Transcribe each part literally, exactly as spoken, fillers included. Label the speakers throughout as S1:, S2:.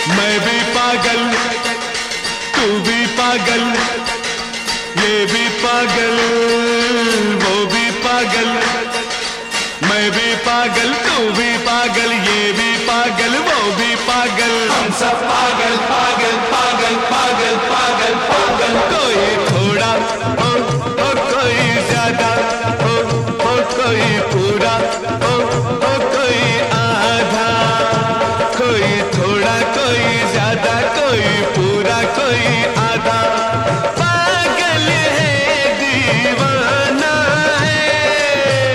S1: मैं भी पागल, तू भी पागल, ये भी पागल, वो भी पागल। मैं भी पागल, तू भी पागल, ये भी पागल, वो भी पागल। हम सब पागल पागल पागल पागल पागल पागल। कोई थोड़ा हो, हो कोई ज्यादा हो, हो कोई पूरा हो, हो कोई आधा। कोई थोड़ा कोई ज्यादा, कोई पूरा कोई आधा। पागल है दीवाना है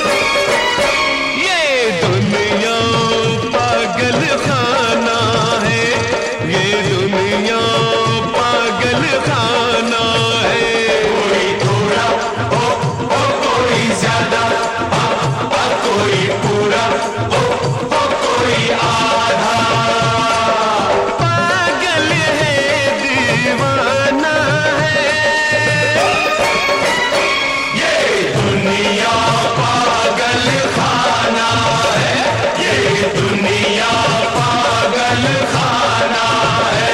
S1: ये दुनिया, पागल खाना है ये दुनिया, पागल खाना है। कोई थोड़ा हो, हो कोई ज्यादा, हो, हो कोई पूरा हो, हो कोई आधा। पागल है दीवाना है ये दुनिया, पागल खाना है ये दुनिया, पागल खाना है।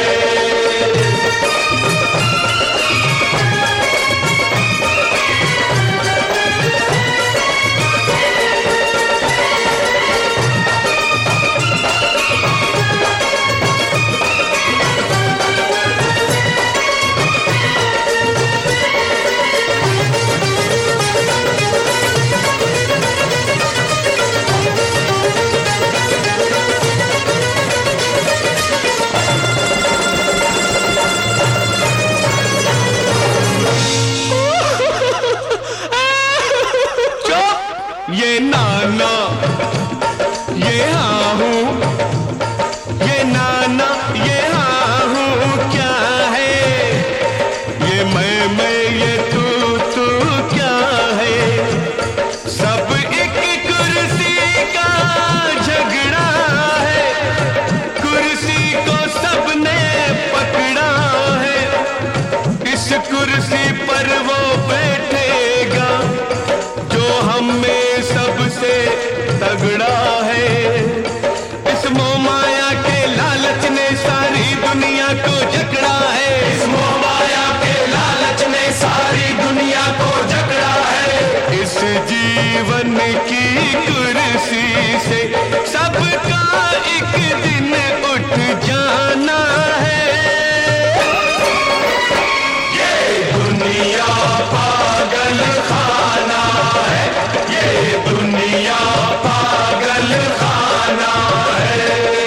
S1: ये नाना, ये हाँ हूँ, ये नाना, ये हाँ हूँ क्या है? ये मैं मैं, ये तू तू क्या है? सब एक कुर्सी का झगड़ा है, कुर्सी को सबने पकड़ा है। इस कुर्सी पर वो बैठेगा जो हमें सबसे तगड़ा है। इस मोह माया के लालच ने सारी दुनिया को जकड़ा है। इस मोह माया के लालच ने सारी दुनिया को जकड़ा है। इस जीवन की कुर्सी से सबका एक दिन उठ जाना है ये दुनिया, पागल खाना है ये दुनिया, पागल खाना है।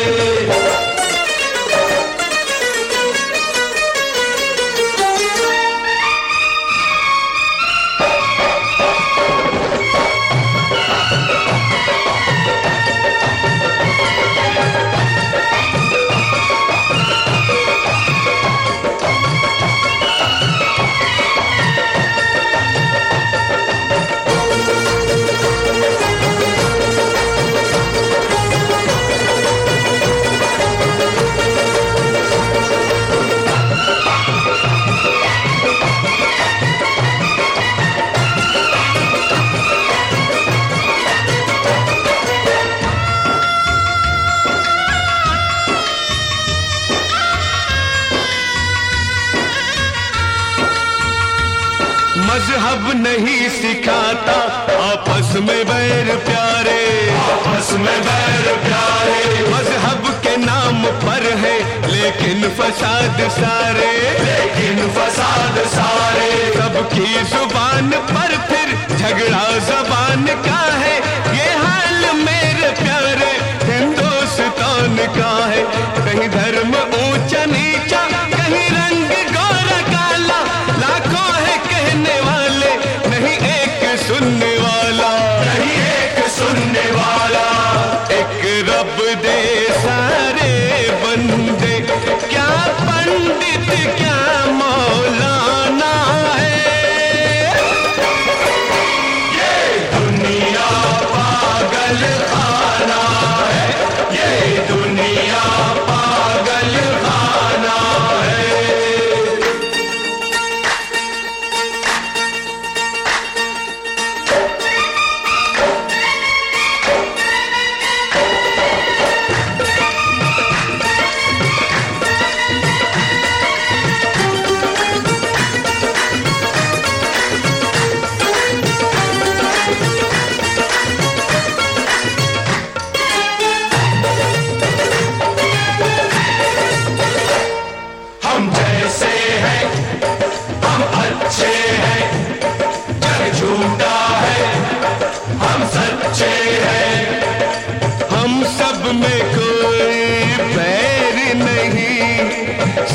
S1: मजहब नहीं सिखाता आपस में बैर प्यारे, आपस में बैर प्यारे। मजहब के नाम पर है लेकिन फसाद सारे, लेकिन फसाद सारे। सबकी जुबान पर फिर झगड़ा जबान का है। ये हाल मेरे प्यारे हिंदुस्तान का है। कहीं धर्म ऊंचा नीचा, कहीं रंग गोरा काला। लाखों है कहने वाले, नहीं एक सुनने वाला, नहीं एक सुनने वाला। एक रब दे सारे बंदे, क्या पंडित क्या मौला।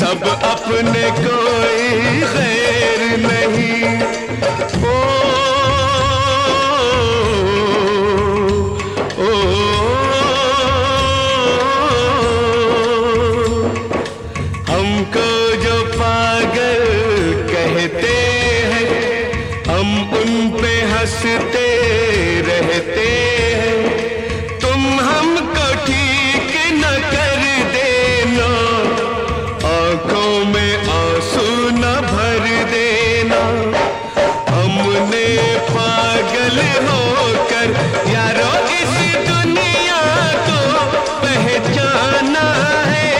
S1: सब अपने कोई खैर नहीं। ओ, ओ, हमको जो पागल कहते हैं, हम उन पे हंसते रहते हैं। तुम हमको ठीक न कर देना, आंखों में आंसू न भर देना। हमने पागल होकर यारो इस दुनिया को पहचाना है।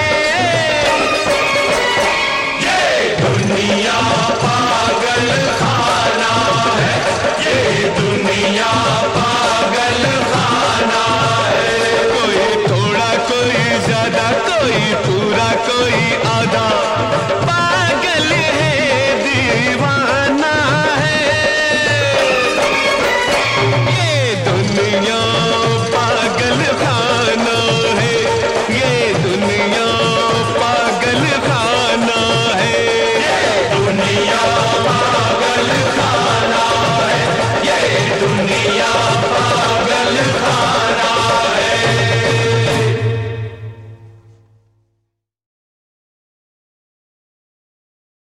S1: ये दुनिया पागल खाना है, ये दुनिया पागल खाना है। कोई थोड़ा कोई ज्यादा, कोई पूरा कोई आधा, पागल है दीवाना।